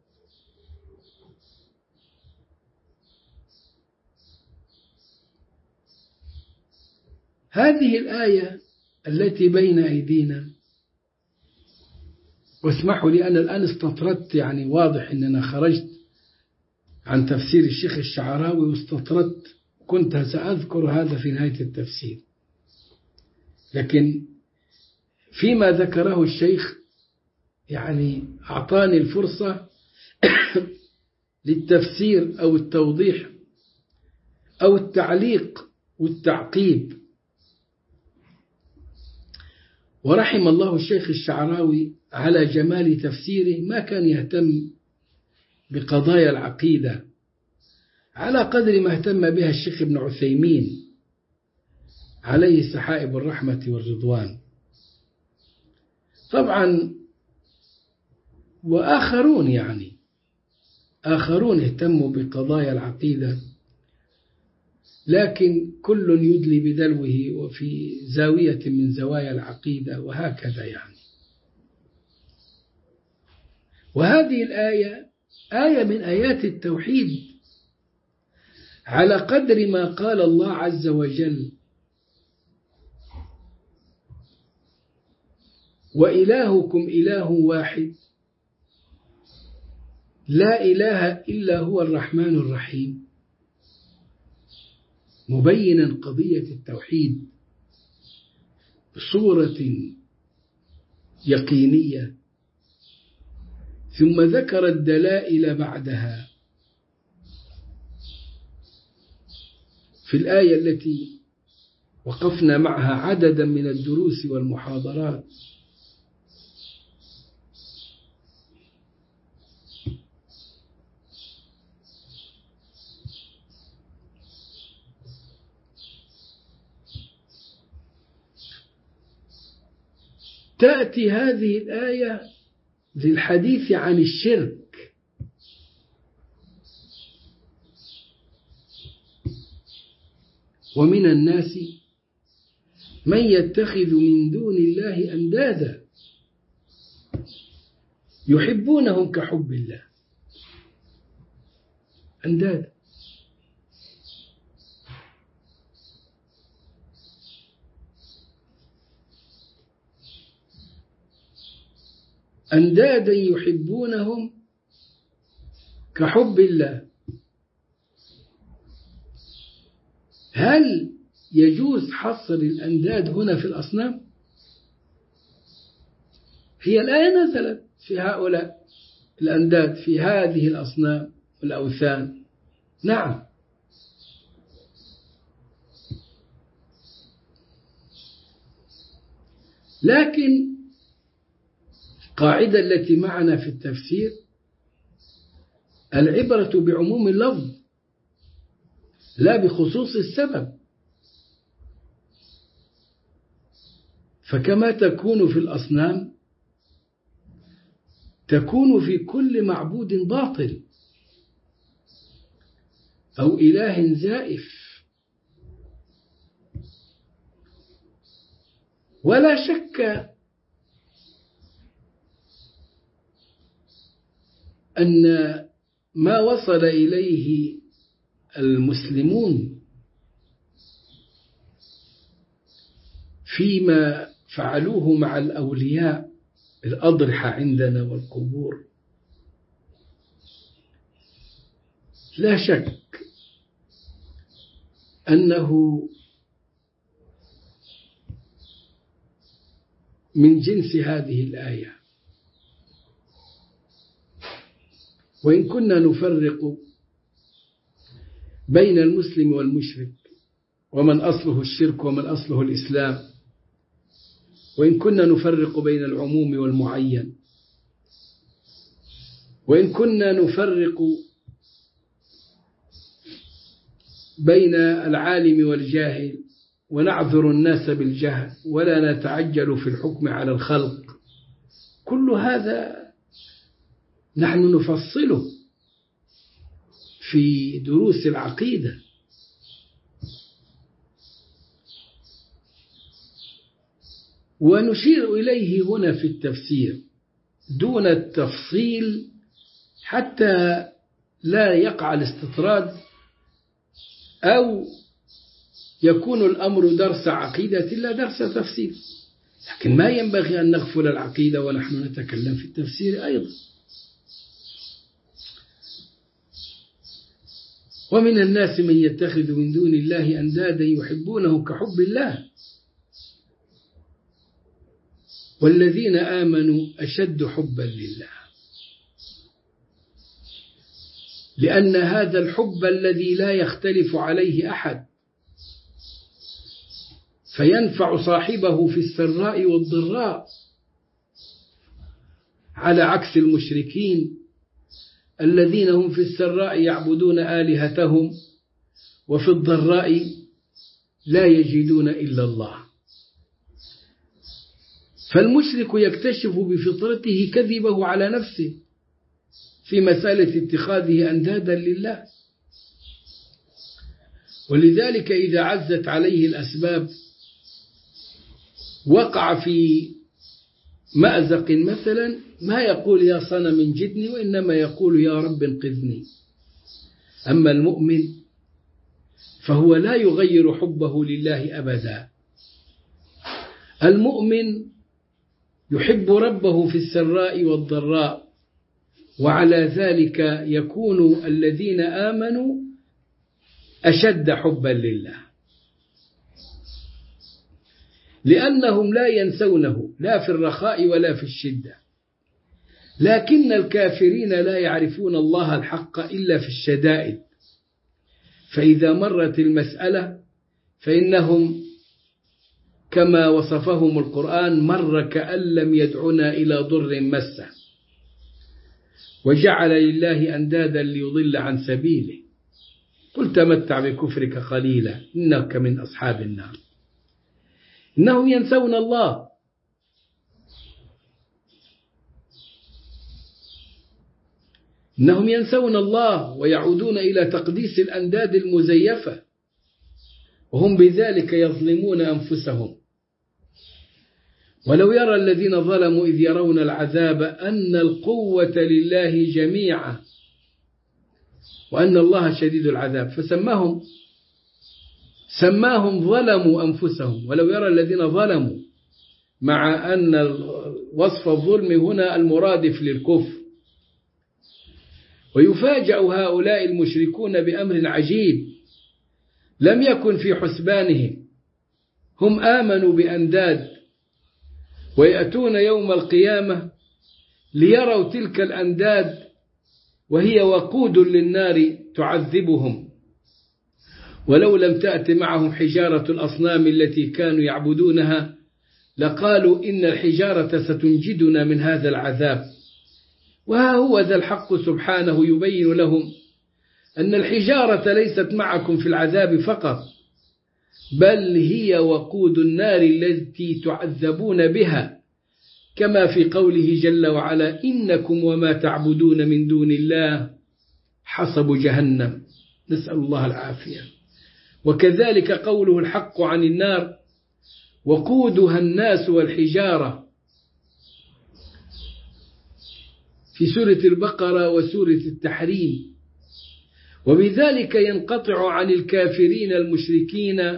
هذه الآية التي بين أيدينا، واسمحوا لي أنا الآن استطردت، يعني واضح أننا خرجت عن تفسير الشيخ الشعراوي واستطردت، كنت سأذكر هذا في نهاية التفسير، لكن فيما ذكره الشيخ يعني أعطاني الفرصة للتفسير أو التوضيح أو التعليق والتعقيب. ورحم الله الشيخ الشعراوي على جمال تفسيره، ما كان يهتم بقضايا العقيدة على قدر ما اهتم بها الشيخ ابن عثيمين عليه سحائب الرحمة والرضوان، طبعا، وآخرون يعني آخرون اهتموا بقضايا العقيدة، لكن كل يدلي بدلوه وفي زاوية من زوايا العقيدة وهكذا يعني. وهذه الآية آية من آيات التوحيد على قدر ما قال الله عز وجل: وإلهكم إله واحد لا إله إلا هو الرحمن الرحيم، مبينا قضية التوحيد بصورة يقينية، ثم ذكر الدلائل بعدها في الآية التي وقفنا معها عددا من الدروس والمحاضرات. تأتي هذه الآية للحديث عن الشرك، ومن الناس من يتخذ من دون الله أندادا يحبونهم كحب الله. أندادا، أندادا يحبونهم كحب الله. هل يجوز حصر الأنداد هنا في الأصنام؟ هي الآية نزلت في هؤلاء الأنداد، في هذه الأصنام والأوثان، نعم، لكن القاعدة التي معنا في التفسير: العبرة بعموم اللفظ لا بخصوص السبب، فكما تكون في الأصنام تكون في كل معبود باطل أو إله زائف. ولا شك أن ما وصل إليه المسلمون فيما فعلوه مع الأولياء، الأضرحة عندنا والقبور، لا شك أنه من جنس هذه الآية. وإن كنا نفرق بين المسلم والمشرك، ومن أصله الشرك ومن أصله الإسلام، وإن كنا نفرق بين العموم والمعين، وإن كنا نفرق بين العالم والجاهل ونعذر الناس بالجهل ولا نتعجل في الحكم على الخلق، كل هذا نحن نفصله في دروس العقيدة. ونشير إليه هنا في التفسير دون التفصيل حتى لا يقع الاستطراد أو يكون الأمر درس عقيدة لا درس تفسير. لكن ما ينبغي أن نغفل العقيدة ونحن نتكلم في التفسير أيضا. ومن الناس من يتخذ من دون الله أندادا يحبونه كحب الله والذين آمنوا أشد حبا لله، لأن هذا الحب الذي لا يختلف عليه أحد فينفع صاحبه في السراء والضراء، على عكس المشركين الذين هم في السراء يعبدون آلهتهم وفي الضراء لا يجدون إلا الله. فالمشرك يكتشف بفطرته كذبه على نفسه في مسألة اتخاذه أندادا لله، ولذلك إذا عزت عليه الأسباب وقع في مأزق مثلا ما يقول يا صنم انجدني، وإنما يقول يا رب انقذني. أما المؤمن فهو لا يغير حبه لله أبدا. المؤمن يحب ربه في السراء والضراء، وعلى ذلك يكون الذين آمنوا أشد حبا لله، لأنهم لا ينسونه لا في الرخاء ولا في الشدة. لكن الكافرين لا يعرفون الله الحق إلا في الشدائد، فإذا مرت المسألة فإنهم كما وصفهم القرآن مر كأن لم يدعنا إلى ضر مسه وجعل لله أندادا ليضل عن سبيله، قل تمتع بكفرك قليلا إنك من أصحاب النار. إنهم ينسون الله، إنهم ينسون الله ويعودون إلى تقديس الأنداد المزيفة، وهم بذلك يظلمون أنفسهم. ولو يرى الذين ظلموا إذ يرون العذاب أن القوة لله جميعا وأن الله شديد العذاب، فسماهم سماهم ظلموا أنفسهم. ولو يرى الذين ظلموا، مع أن وصف الظلم هنا المرادف للكفر. ويفاجأ هؤلاء المشركون بأمر عجيب لم يكن في حسبانهم. هم آمنوا بأنداد ويأتون يوم القيامة ليروا تلك الأنداد وهي وقود للنار تعذبهم، ولو لم تأت معهم حجارة الأصنام التي كانوا يعبدونها لقالوا إن الحجارة ستنجدنا من هذا العذاب. وها هو ذا الحق سبحانه يبين لهم أن الحجارة ليست معكم في العذاب فقط، بل هي وقود النار التي تعذبون بها، كما في قوله جل وعلا إنكم وما تعبدون من دون الله حصب جهنم، نسأل الله العافية. وكذلك قوله الحق عن النار وقودها الناس والحجارة في سورة البقرة وسورة التحريم. وبذلك ينقطع عن الكافرين المشركين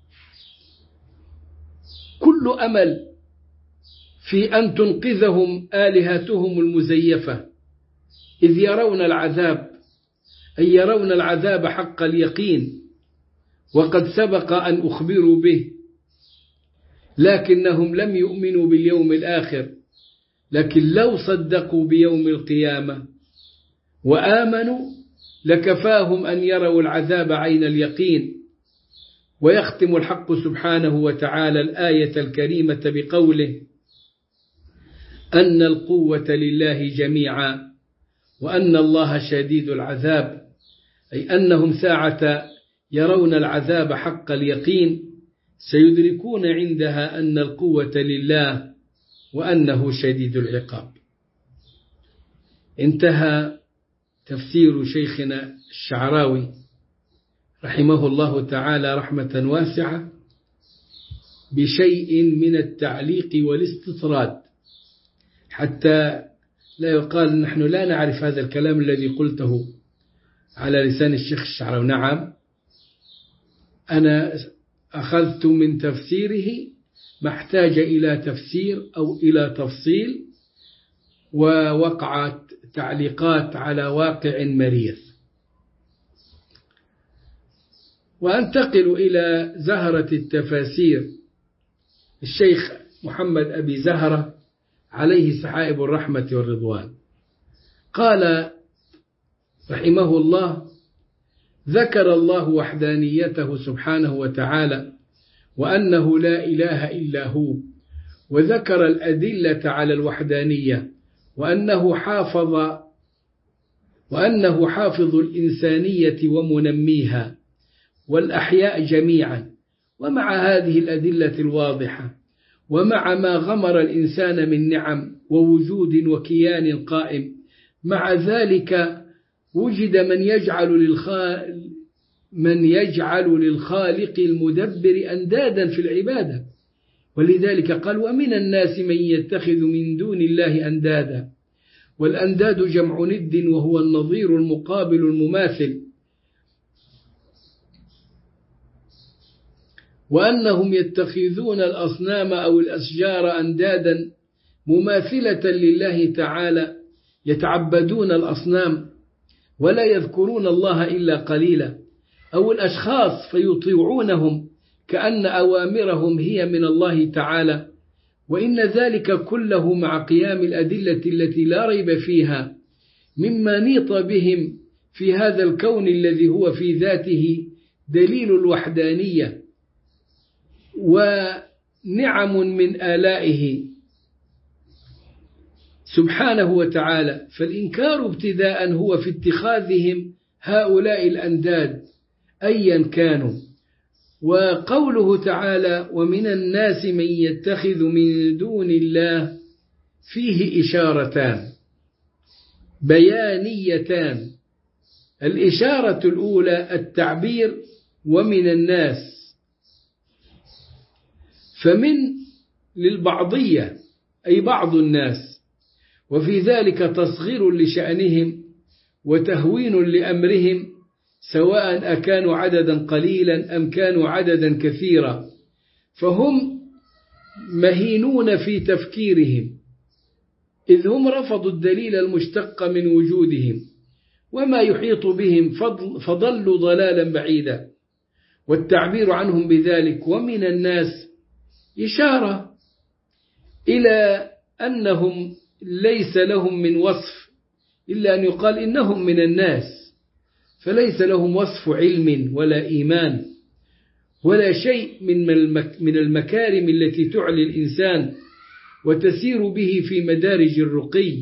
كل أمل في أن تنقذهم آلهتهم المزيفة إذ يرون العذاب، أي يرون العذاب حق اليقين، وقد سبق أن أخبروا به، لكنهم لم يؤمنوا باليوم الآخر. لكن لو صدقوا بيوم القيامة وآمنوا لكفاهم أن يروا العذاب عين اليقين. ويختم الحق سبحانه وتعالى الآية الكريمة بقوله أن القوة لله جميعا وأن الله شديد العذاب، أي أنهم ساعة يرون العذاب حق اليقين سيدركون عندها أن القوة لله وأنه شديد العقاب. انتهى تفسير شيخنا الشعراوي رحمه الله تعالى رحمة واسعة بشيء من التعليق والاستطراد، حتى لا يقال نحن لا نعرف هذا الكلام الذي قلته على لسان الشيخ الشعراوي. نعم، أنا أخذت من تفسيره ما احتاج إلى تفسير أو إلى تفصيل، ووقعت تعليقات على واقع مريض. وأنتقل إلى زهرة التفاسير الشيخ محمد أبي زهرة عليه سحائب الرحمة والرضوان. قال رحمه الله: ذكر الله وحدانيته سبحانه وتعالى وأنه لا إله إلا هو، وذكر الأدلة على الوحدانية وأنه حافظ وأنه حافظ الإنسانية ومنميها والأحياء جميعا. ومع هذه الأدلة الواضحة ومع ما غمر الإنسان من نعم ووجود وكيان قائم، مع ذلك وجد من يجعل للخالق من يجعل للخالق المدبر أندادا في العبادة. ولذلك قال: ومن الناس من يتخذ من دون الله أندادا. والأنداد جمع ند وهو النظير المقابل المماثل. وأنهم يتخذون الأصنام أو الأشجار أندادا مماثلة لله تعالى، يتعبدون الأصنام ولا يذكرون الله إلا قليلا، أو الأشخاص فيطيعونهم كأن أوامرهم هي من الله تعالى. وإن ذلك كله مع قيام الأدلة التي لا ريب فيها مما نيط بهم في هذا الكون الذي هو في ذاته دليل الوحدانية ونعم من آلائه سبحانه وتعالى. فالإنكار ابتداء هو في اتخاذهم هؤلاء الأنداد أيا كانوا. وقوله تعالى: ومن الناس من يتخذ من دون الله فيه إشارتان بيانيتان. الإشارة الأولى التعبير ومن الناس، فمن للبعضية أي بعض الناس، وفي ذلك تصغير لشأنهم وتهوين لأمرهم، سواء أكانوا عددا قليلا أم كانوا عددا كثيرا، فهم مهينون في تفكيرهم، إذ هم رفضوا الدليل المشتق من وجودهم وما يحيط بهم فضلوا ضلالا بعيدا. والتعبير عنهم بذلك ومن الناس إشارة إلى أنهم ليس لهم من وصف إلا أن يقال إنهم من الناس، فليس لهم وصف علم ولا إيمان ولا شيء من المكارم التي تعلي الإنسان وتسير به في مدارج الرقي.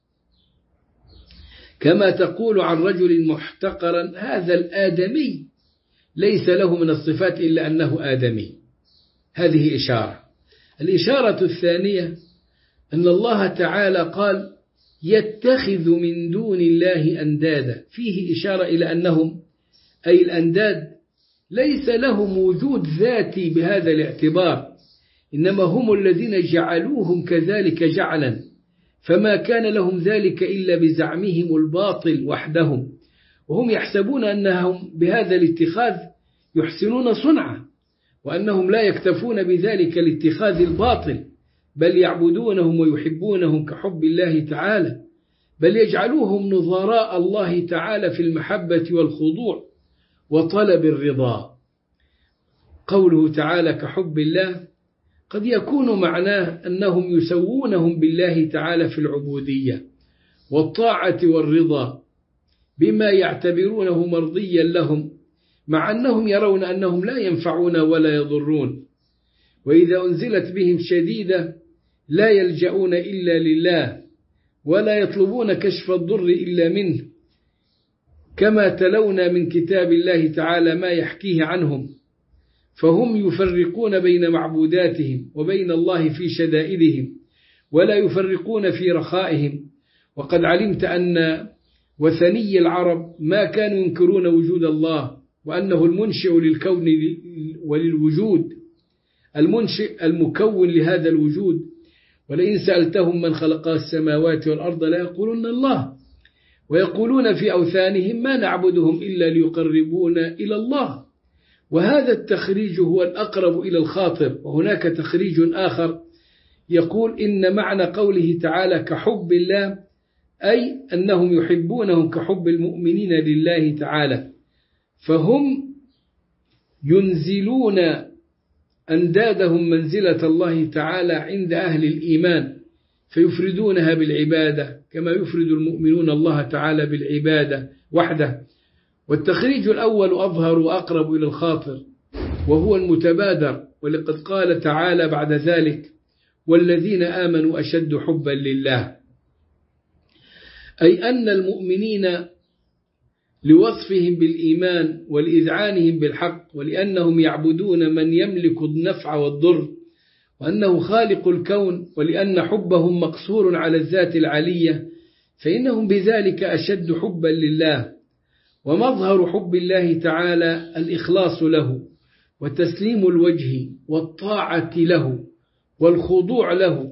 كما تقول عن رجل محتقرا: هذا الآدمي ليس له من الصفات إلا أنه آدمي. هذه إشارة. الإشارة الثانية أن الله تعالى قال: يتخذ من دون الله أندادا، فيه إشارة إلى أنهم أي الأنداد ليس لهم وجود ذاتي بهذا الاعتبار، إنما هم الذين جعلوهم كذلك جعلا، فما كان لهم ذلك إلا بزعمهم الباطل وحدهم، وهم يحسبون أنهم بهذا الاتخاذ يحسنون صنعا، وأنهم لا يكتفون بذلك الاتخاذ الباطل، بل يعبدونهم ويحبونهم كحب الله تعالى، بل يجعلوهم نظراء الله تعالى في المحبة والخضوع وطلب الرضا. قوله تعالى كحب الله قد يكون معناه أنهم يسوونهم بالله تعالى في العبودية والطاعة والرضا بما يعتبرونه مرضيا لهم، مع أنهم يرون أنهم لا ينفعون ولا يضرون، وإذا أنزلت بهم شديدة لا يلجؤون إلا لله ولا يطلبون كشف الضر إلا منه، كما تلونا من كتاب الله تعالى ما يحكيه عنهم. فهم يفرقون بين معبوداتهم وبين الله في شدائدهم ولا يفرقون في رخائهم. وقد علمت أن وثني العرب ما كانوا ينكرون وجود الله وأنه المنشئ للكون وللوجود، المنشئ المكون لهذا الوجود. ولئن سألتهم من خلق السماوات والأرض لا يقولون الله، ويقولون في أوثانهم ما نعبدهم إلا ليقربونا إلى الله. وهذا التخريج هو الأقرب إلى الخاطر. وهناك تخريج آخر يقول إن معنى قوله تعالى كحب الله أي أنهم يحبونهم كحب المؤمنين لله تعالى، فهم ينزلون أندادهم منزلة الله تعالى عند أهل الإيمان فيفردونها بالعبادة كما يفرد المؤمنون الله تعالى بالعبادة وحده. والتخريج الأول أظهر وأقرب إلى الخاطر وهو المتبادر. ولقد قال تعالى بعد ذلك والذين آمنوا أشد حبا لله، أي أن المؤمنين لوصفهم بالإيمان ولإذعانهم بالحق ولأنهم يعبدون من يملك النفع والضر وأنه خالق الكون ولأن حبهم مقصور على الذات العلية فإنهم بذلك أشد حبا لله. ومظهر حب الله تعالى الإخلاص له وتسليم الوجه والطاعة له والخضوع له.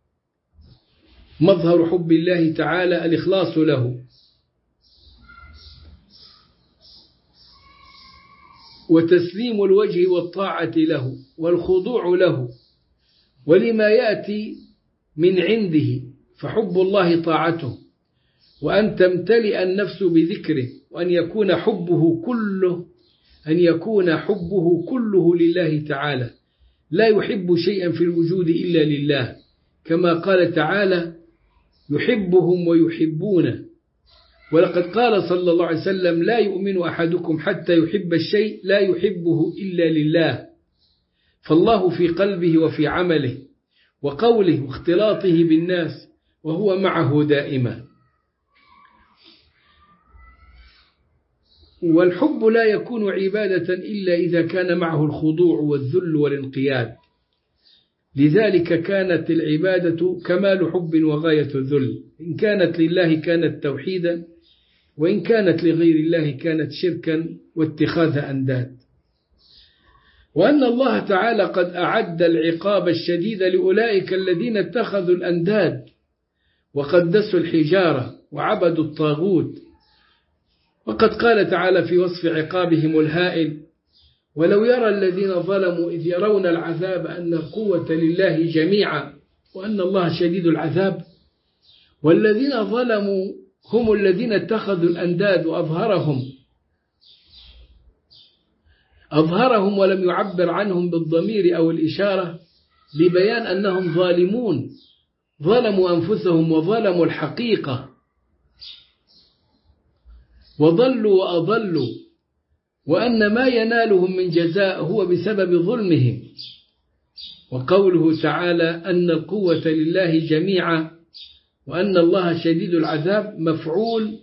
مظهر حب الله تعالى الإخلاص له وتسليم الوجه والطاعة له والخضوع له ولما يأتي من عنده، فحب الله طاعته وأن تمتلئ النفس بذكره وأن يكون حبه كله أن يكون حبه كله لله تعالى، لا يحب شيئا في الوجود إلا لله، كما قال تعالى يحبهم ويحبونه. ولقد قال صلى الله عليه وسلم لا يؤمن أحدكم حتى يحب الشيء لا يحبه إلا لله، فالله في قلبه وفي عمله وقوله واختلاطه بالناس وهو معه دائما. والحب لا يكون عبادة إلا إذا كان معه الخضوع والذل والانقياد، لذلك كانت العبادة كمال حب وغاية الذل. إن كانت لله كانت توحيدا وإن كانت لغير الله كانت شركا واتخاذ أنداد. وأن الله تعالى قد أعد العقاب الشديد لأولئك الذين اتخذوا الأنداد وقدسوا الحجارة وعبدوا الطاغوت. وقد قال تعالى في وصف عقابهم الهائل ولو يرى الذين ظلموا إذ يرون العذاب أن القوة لله جميعا وأن الله شديد العذاب. والذين ظلموا هم الذين اتخذوا الأنداد وأظهرهم أظهرهم ولم يعبر عنهم بالضمير أو الإشارة لبيان أنهم ظالمون، ظلموا أنفسهم وظلموا الحقيقة وضلوا وأضلوا، وأن ما ينالهم من جزاء هو بسبب ظلمهم. وقوله تعالى أن القوة لله جميعا وأن الله شديد العذاب مفعول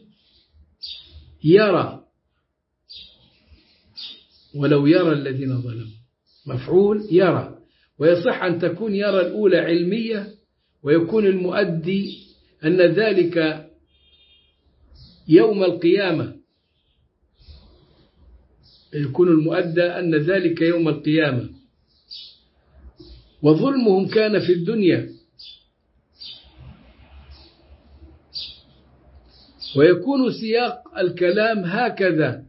يرى، ولو يرى الذين ظلموا مفعول يرى. ويصح أن تكون يرى الأولى علمية ويكون المؤدي أن ذلك يوم القيامة، يكون المؤدى أن ذلك يوم القيامة. وظلمهم كان في الدنيا. ويكون سياق الكلام هكذا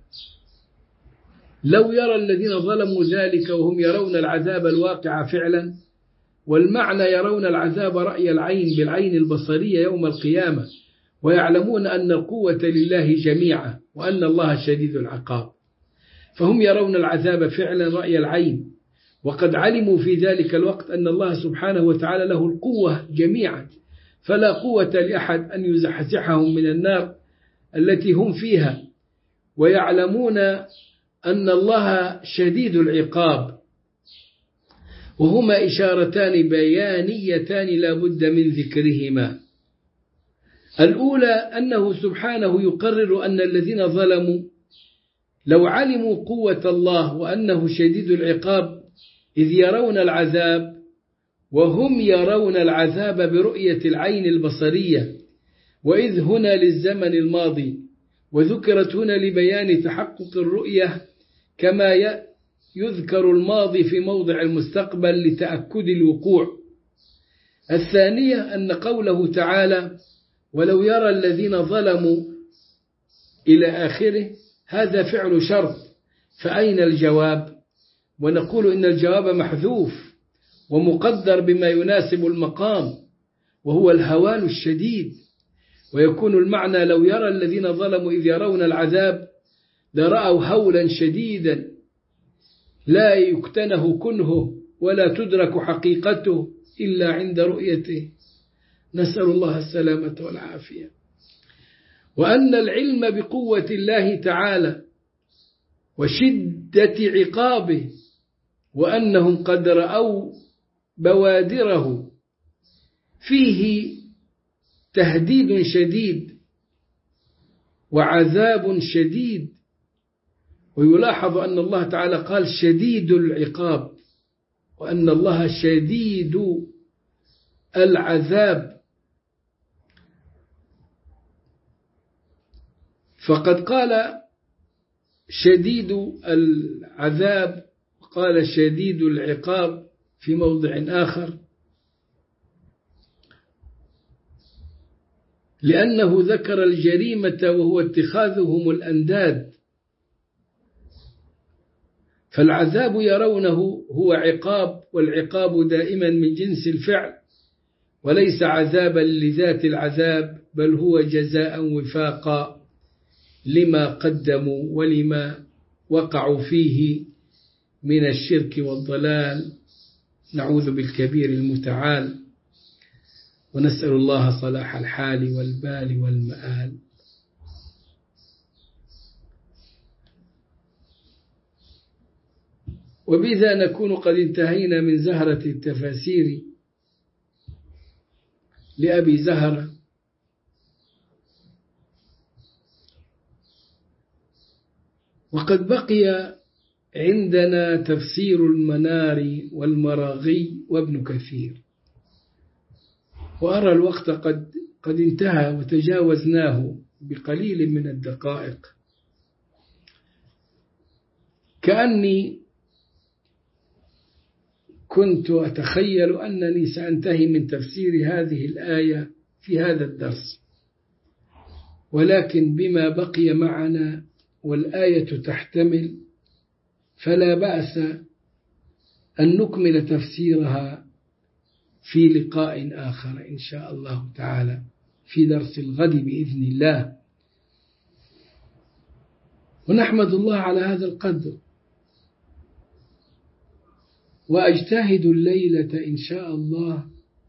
لو يرى الذين ظلموا ذلك وهم يرون العذاب الواقع فعلا، والمعنى يرون العذاب رأي العين بالعين البصرية يوم القيامة ويعلمون أن القوة لله جميعا وأن الله شديد العقاب، فهم يرون العذاب فعلا رأي العين. وقد علموا في ذلك الوقت أن الله سبحانه وتعالى له القوة جميعا، فلا قوة لأحد أن يزحزحهم من النار التي هم فيها، ويعلمون أن الله شديد العقاب. وهما إشارتان بيانيتان لا بد من ذكرهما. الأولى أنه سبحانه يقرر أن الذين ظلموا لو علموا قوة الله وأنه شديد العقاب إذ يرون العذاب وهم يرون العذاب برؤية العين البصرية، وإذ هنا للزمن الماضي، وذكرت هنا لبيان تحقق الرؤية كما يذكر الماضي في موضع المستقبل لتأكد الوقوع. الثانية أن قوله تعالى ولو يرى الذين ظلموا إلى آخره هذا فعل شرط، فأين الجواب؟ ونقول إن الجواب محذوف ومقدر بما يناسب المقام وهو الهوان الشديد، ويكون المعنى لو يرى الذين ظلموا إذ يرون العذاب لرأوا هولا شديدا لا يكتنه كنهه ولا تدرك حقيقته إلا عند رؤيته، نسأل الله السلامة والعافية. وأن العلم بقوة الله تعالى وشدة عقابه وأنهم قد رأوا بوادره فيه تهديد شديد وعذاب شديد. ويلاحظ أن الله تعالى قال شديد العقاب وأن الله شديد العذاب، فقد قال شديد العذاب وقال شديد العقاب في موضع آخر، لأنه ذكر الجريمة وهو اتخاذهم الأنداد، فالعذاب يرونه هو عقاب، والعقاب دائما من جنس الفعل وليس عذابا لذات العذاب، بل هو جزاء وفاقا لما قدموا ولما وقعوا فيه من الشرك والضلال. نعوذ بالكبير المتعال ونسأل الله صلاح الحال والبال والمآل. وبذا نكون قد انتهينا من زهرة التفاسير لأبي زهرة، وقد بقي عندنا تفسير المنار والمراغي وابن كثير، وأرى الوقت قد قد انتهى وتجاوزناه بقليل من الدقائق، كأني كنت أتخيل أنني سأنتهي من تفسير هذه الآية في هذا الدرس، ولكن بما بقي معنا والآية تحتمل فلا بأس أن نكمل تفسيرها في لقاء آخر إن شاء الله تعالى في درس الغد بإذن الله. ونحمد الله على هذا القدر، وأجتهد الليلة إن شاء الله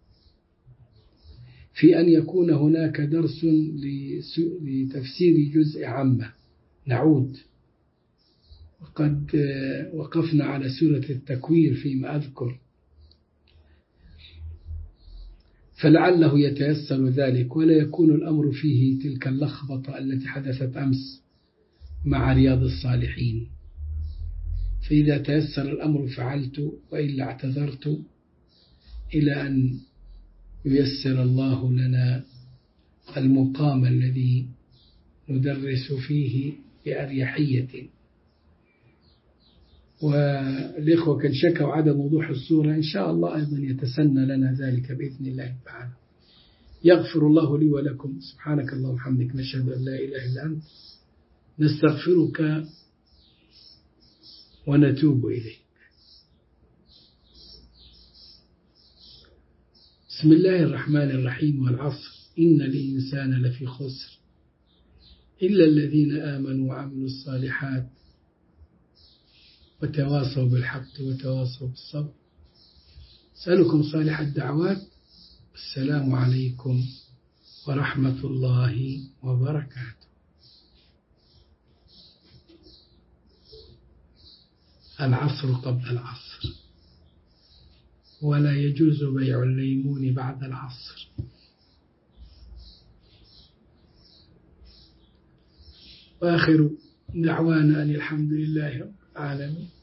في أن يكون هناك درس لتفسير جزء عامة نعود، وقد وقفنا على سورة التكوير فيما أذكر، فلعله يتيسر ذلك ولا يكون الأمر فيه تلك اللخبطة التي حدثت أمس مع رياض الصالحين. فإذا تيسر الأمر فعلت، وإلا اعتذرت إلى أن ييسر الله لنا المقام الذي ندرس فيه بأريحية. والإخوة كان شكوا عدم وضوح الصورة، إن شاء الله أيضا يتسنى لنا ذلك بإذن الله تعالى. يغفر الله لي ولكم، سبحانك اللهم وبحمدك، نشهد أن لا إله إلا أنت، نستغفرك ونتوب إليك. بسم الله الرحمن الرحيم. والعصر إن الإنسان لفي خسر إلا الذين آمنوا وعملوا الصالحات وتواصوا بالحق وتواصوا بالصبر. أسألكم صالح الدعوات. السلام عليكم ورحمة الله وبركاته. العصر قبل العصر، ولا يجوز بيع الليمون بعد العصر. وآخر دعوانا أن الحمد لله رب العالمين.